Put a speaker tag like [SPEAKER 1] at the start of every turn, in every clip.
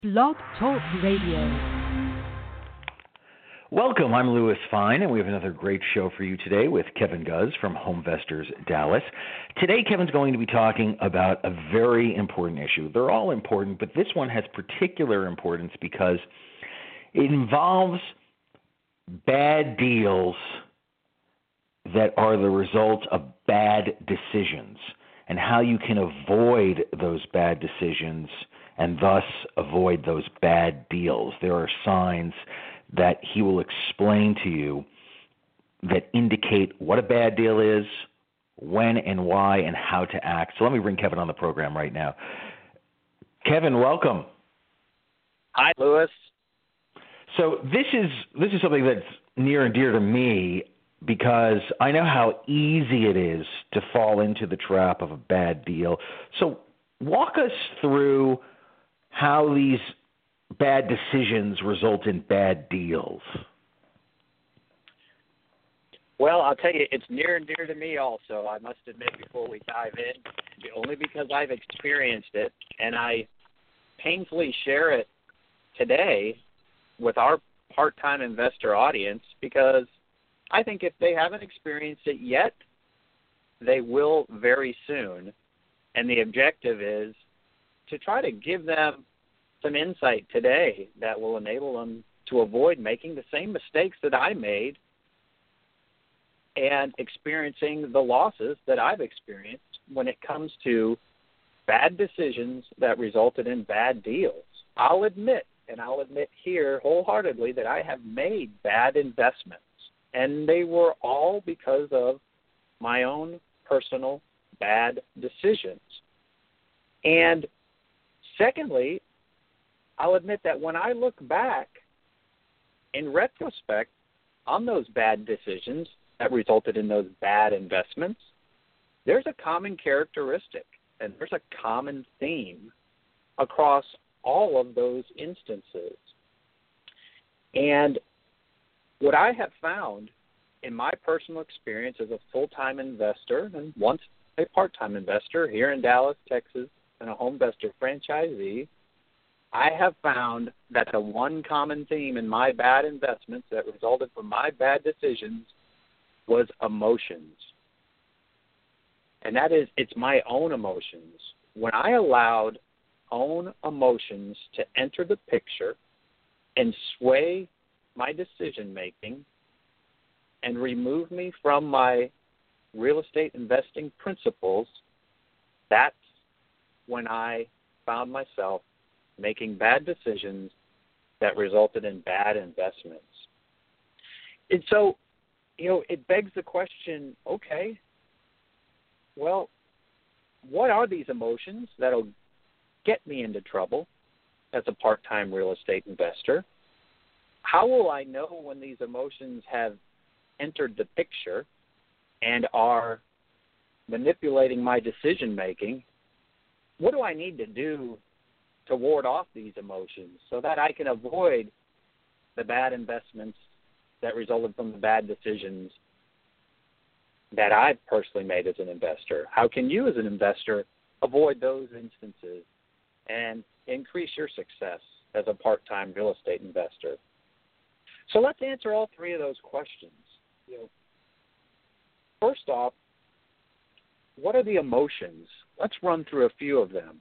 [SPEAKER 1] Blog Talk Radio.
[SPEAKER 2] Welcome, I'm Louis Fine, and we have another great show for you today with Kevin Guz from Homevestors Dallas. Today, Kevin's going to be talking about a very important issue. They're all important, but this one has particular importance because it involves bad deals that are the result of bad decisions and how you can avoid those bad decisions and thus avoid those bad deals. There are signs that he will explain to you that indicate what a bad deal is, when and why, and how to act. So let me bring Kevin on the program right now. Kevin, welcome.
[SPEAKER 3] Hi, Louis.
[SPEAKER 2] So this is something that's near and dear to me because I know how easy it is to fall into the trap of a bad deal. So walk us through how these bad decisions result in bad deals.
[SPEAKER 3] Well, I'll tell you, it's near and dear to me also, I must admit, before we dive in, only because I've experienced it, and I painfully share it today with our part-time investor audience because I think if they haven't experienced it yet, they will very soon, and the objective is to try to give them some insight today that will enable them to avoid making the same mistakes that I made and experiencing the losses that I've experienced when it comes to bad decisions that resulted in bad deals. I'll admit, and I'll admit here wholeheartedly, that I have made bad investments, and they were all because of my own personal bad decisions. And secondly, I'll admit that when I look back in retrospect on those bad decisions that resulted in those bad investments, there's a common characteristic and there's a common theme across all of those instances. And what I have found in my personal experience as a full-time investor and once a part-time investor here in Dallas, Texas, and a Homevestor franchisee, I have found that the one common theme in my bad investments that resulted from my bad decisions was emotions. And that is, it's my own emotions. When I allowed own emotions to enter the picture and sway my decision-making and remove me from my real estate investing principles, that's when I found myself making bad decisions that resulted in bad investments. And so, it begs the question, okay, well, what are these emotions that'll get me into trouble as a part-time real estate investor? How will I know when these emotions have entered the picture and are manipulating my decision-making? What do I need to do to ward off these emotions so that I can avoid the bad investments that resulted from the bad decisions that I've personally made as an investor? How can you as an investor avoid those instances and increase your success as a part-time real estate investor? So let's answer all three of those questions. First off, what are the emotions? Let's run through a few of them.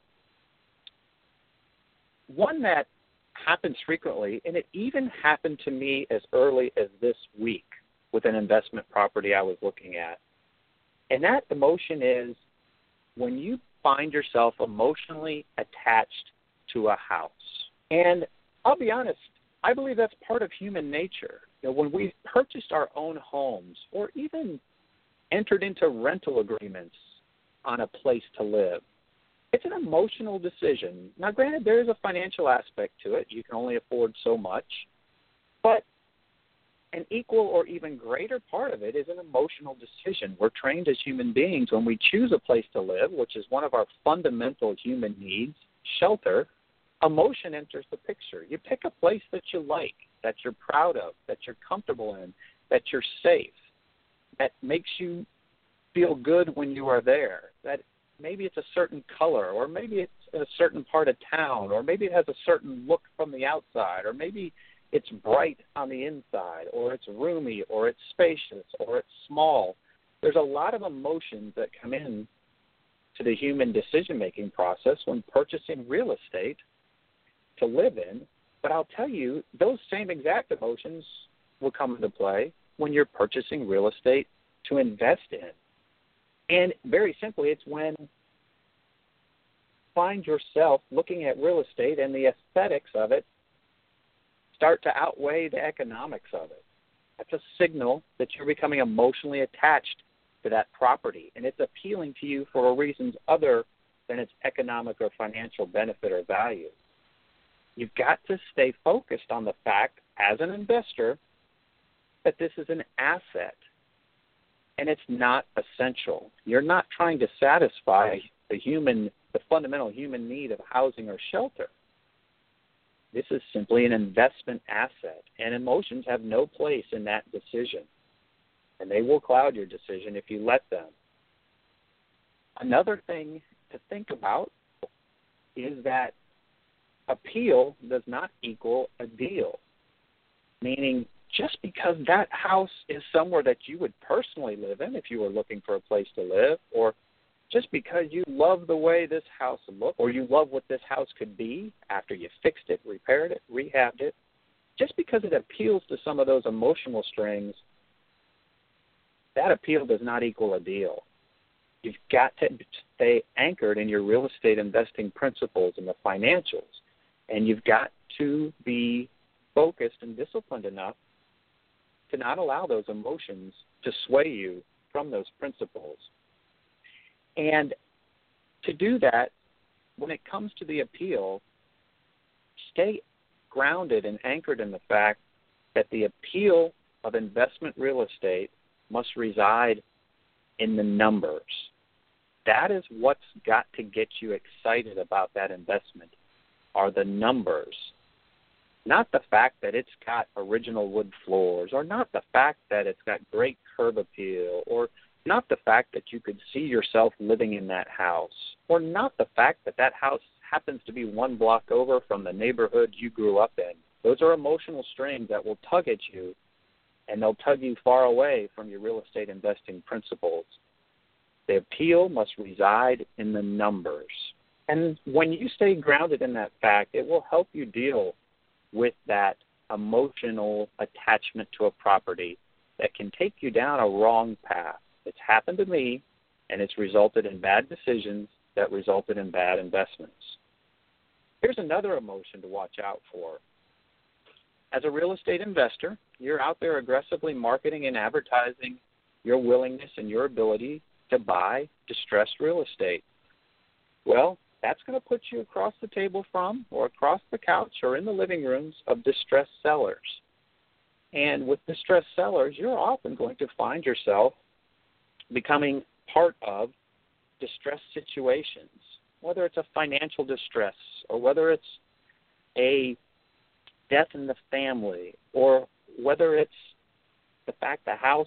[SPEAKER 3] One that happens frequently, and it even happened to me as early as this week with an investment property I was looking at. And that emotion is when you find yourself emotionally attached to a house. And I'll be honest, I believe that's part of human nature. When we've purchased our own homes or even entered into rental agreements on a place to live, it's an emotional decision. Now, granted, there is a financial aspect to it. You can only afford so much. But an equal or even greater part of it is an emotional decision. We're trained as human beings when we choose a place to live, which is one of our fundamental human needs, shelter, emotion enters the picture. You pick a place that you like, that you're proud of, that you're comfortable in, that you're safe, that makes you feel good when you are there, that maybe it's a certain color or maybe it's in a certain part of town, or maybe it has a certain look from the outside, or maybe it's bright on the inside, or it's roomy, or it's spacious, or it's small. There's a lot of emotions that come in to the human decision-making process when purchasing real estate to live in. But I'll tell you, those same exact emotions will come into play when you're purchasing real estate to invest in. And very simply, it's when you find yourself looking at real estate and the aesthetics of it start to outweigh the economics of it. That's a signal that you're becoming emotionally attached to that property, and it's appealing to you for reasons other than its economic or financial benefit or value. You've got to stay focused on the fact, as an investor, that this is an asset, and it's not essential. You're not trying to satisfy the fundamental human need of housing or shelter. This is simply an investment asset, and emotions have no place in that decision, and they will cloud your decision if you let them. Another thing to think about is that appeal does not equal a deal, meaning just because that house is somewhere that you would personally live in if you were looking for a place to live, or just because you love the way this house looks, or you love what this house could be after you fixed it, repaired it, rehabbed it, just because it appeals to some of those emotional strings, that appeal does not equal a deal. You've got to stay anchored in your real estate investing principles and the financials, and you've got to be focused and disciplined enough to not allow those emotions to sway you from those principles. And to do that, when it comes to the appeal, stay grounded and anchored in the fact that the appeal of investment real estate must reside in the numbers. That is what's got to get you excited about that investment, are the numbers. Not the fact that it's got original wood floors, or not the fact that it's got great curb appeal, or not the fact that you could see yourself living in that house, or not the fact that that house happens to be one block over from the neighborhood you grew up in. Those are emotional strings that will tug at you, and they'll tug you far away from your real estate investing principles. The appeal must reside in the numbers. And when you stay grounded in that fact, it will help you deal with that emotional attachment to a property that can take you down a wrong path. It's happened to me, and it's resulted in bad decisions that resulted in bad investments. Here's another emotion to watch out for. As a real estate investor, you're out there aggressively marketing and advertising your willingness and your ability to buy distressed real estate. Well, that's going to put you across the table from, or across the couch, or in the living rooms of distressed sellers. And with distressed sellers, you're often going to find yourself becoming part of distressed situations, whether it's a financial distress, or whether it's a death in the family, or whether it's the fact the house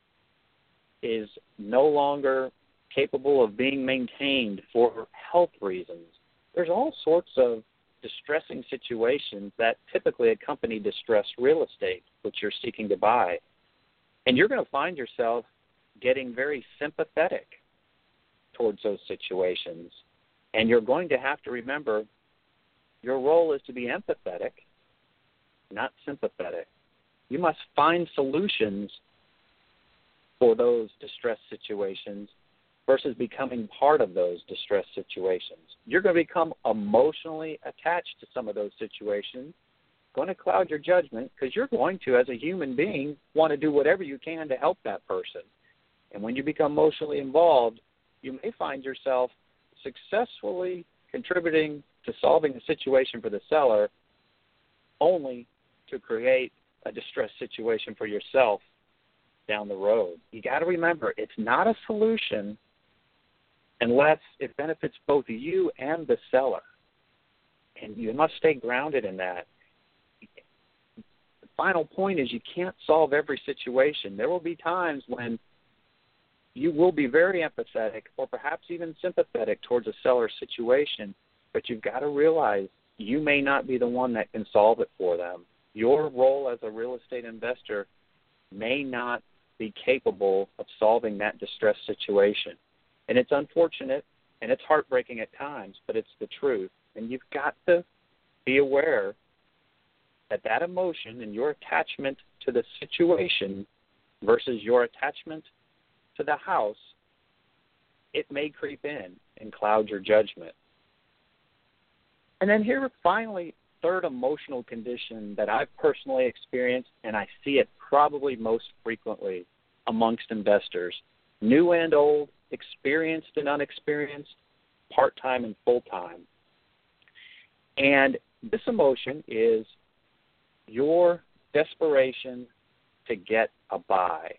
[SPEAKER 3] is no longer capable of being maintained for health reasons. There's all sorts of distressing situations that typically accompany distressed real estate, which you're seeking to buy. And you're going to find yourself getting very sympathetic towards those situations. And you're going to have to remember your role is to be empathetic, not sympathetic. You must find solutions for those distressed situations versus becoming part of those distressed situations. You're going to become emotionally attached to some of those situations, going to cloud your judgment, because you're going to, as a human being, want to do whatever you can to help that person. And when you become emotionally involved, you may find yourself successfully contributing to solving the situation for the seller, only to create a distressed situation for yourself down the road. You got to remember, it's not a solution unless it benefits both you and the seller. And you must stay grounded in that. The final point is, you can't solve every situation. There will be times when you will be very empathetic, or perhaps even sympathetic towards a seller's situation, but you've got to realize you may not be the one that can solve it for them. Your role as a real estate investor may not be capable of solving that distressed situation. And it's unfortunate and it's heartbreaking at times, but it's the truth. And you've got to be aware that that emotion and your attachment to the situation versus your attachment to the house, it may creep in and cloud your judgment. And then here, finally, third emotional condition that I've personally experienced, and I see it probably most frequently amongst investors, new and old, experienced and unexperienced, part-time and full-time. And this emotion is your desperation to get a buy.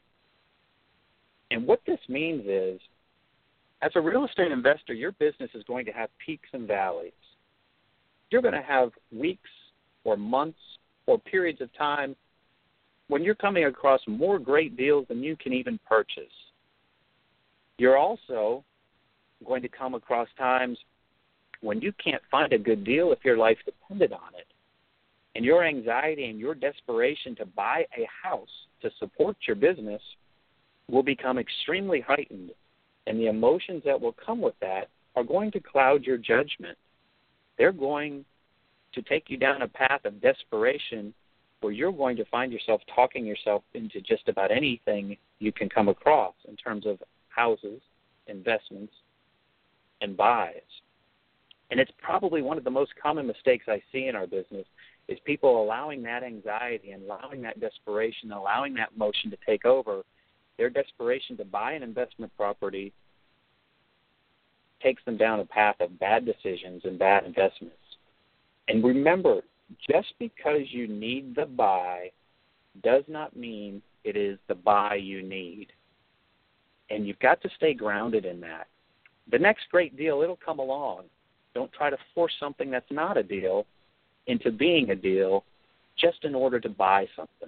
[SPEAKER 3] And what this means is, as a real estate investor, your business is going to have peaks and valleys. You're going to have weeks or months or periods of time when you're coming across more great deals than you can even purchase. You're also going to come across times when you can't find a good deal if your life depended on it. And your anxiety and your desperation to buy a house to support your business will become extremely heightened. And the emotions that will come with that are going to cloud your judgment. They're going to take you down a path of desperation where you're going to find yourself talking yourself into just about anything you can come across in terms of houses, investments, and buys. And it's probably one of the most common mistakes I see in our business is people allowing that anxiety and allowing that desperation, allowing that emotion to take over. Their desperation to buy an investment property takes them down a path of bad decisions and bad investments. And remember, just because you need the buy does not mean it is the buy you need. And you've got to stay grounded in that. The next great deal, it'll come along. Don't try to force something that's not a deal into being a deal just in order to buy something.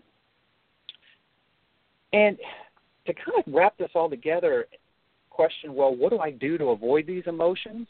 [SPEAKER 3] And to kind of wrap this all together, question, well, what do I do to avoid these emotions?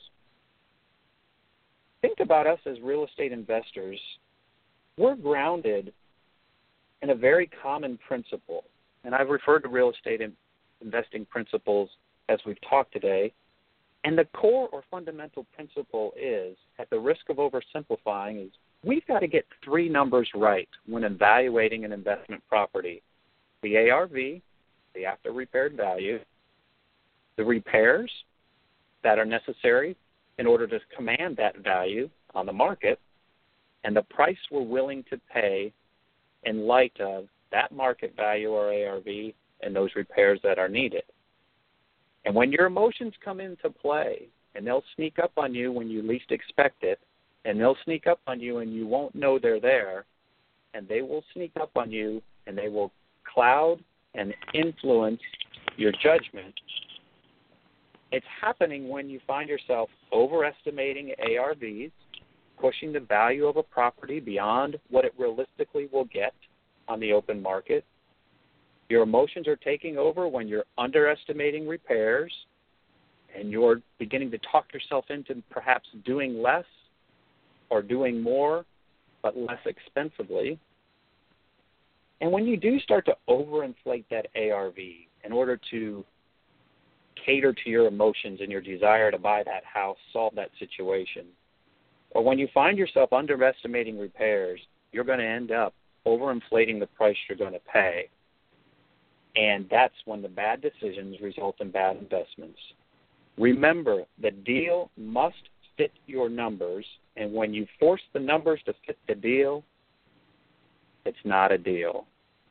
[SPEAKER 3] Think about us as real estate investors. We're grounded in a very common principle. And I've referred to real estate investing principles as we've talked today. And the core or fundamental principle is, at the risk of oversimplifying, is we've got to get three numbers right when evaluating an investment property. The ARV, the after repaired value, the repairs that are necessary in order to command that value on the market, and the price we're willing to pay in light of that market value or ARV and those repairs that are needed. And when your emotions come into play, and they'll sneak up on you when you least expect it, and they'll sneak up on you and you won't know they're there, and they will sneak up on you and they will cloud and influence your judgment. It's happening when you find yourself overestimating ARVs, pushing the value of a property beyond what it realistically will get on the open market. Your emotions are taking over when you're underestimating repairs and you're beginning to talk yourself into perhaps doing less or doing more but less expensively. And when you do start to overinflate that ARV in order to cater to your emotions and your desire to buy that house, solve that situation, or when you find yourself underestimating repairs, you're going to end up overinflating the price you're going to pay. And that's when the bad decisions result in bad investments. Remember, the deal must fit your numbers, and when you force the numbers to fit the deal, it's not a deal.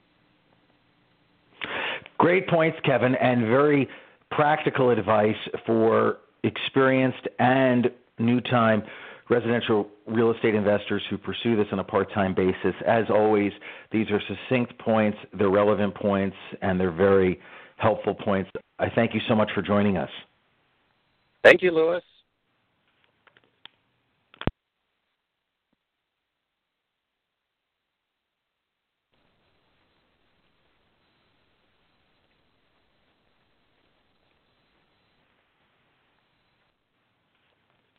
[SPEAKER 2] Great points, Kevin, and very practical advice for experienced and new-time residential real estate investors who pursue this on a part-time basis. As always, these are succinct points, they're relevant points, and they're very helpful points. I thank you so much for joining us.
[SPEAKER 3] Thank you, Louis.